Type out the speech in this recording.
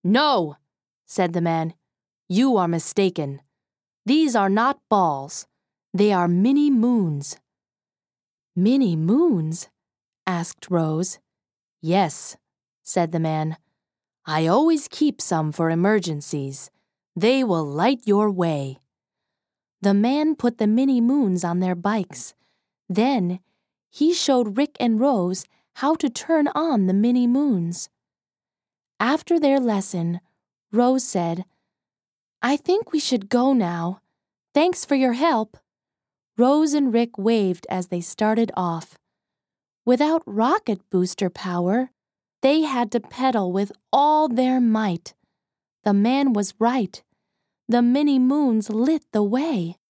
No, said the man. You are mistaken. These are not balls. They are mini moons. Mini moons? Asked Rose. Yes, said the man. I always keep some for emergencies. They will light your way. The man put the mini moons on their bikes. Then he showed Rick and Rose how to turn on the mini moons. After their lesson, Rose said, I think we should go now. Thanks for your help. Rose and Rick waved as they started off. Without rocket booster power, they had to pedal with all their might. The man was right. The mini moons lit the way.